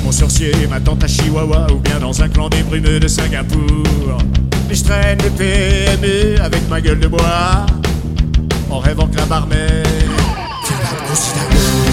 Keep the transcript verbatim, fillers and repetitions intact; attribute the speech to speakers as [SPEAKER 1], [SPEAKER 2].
[SPEAKER 1] mon sorcier, ma tante à Chihuahua, ou bien dans un clan des brumeux de Singapour. Mais je traîne le P M E avec ma gueule de bois, en rêvant que la barmaid viendra me considérer.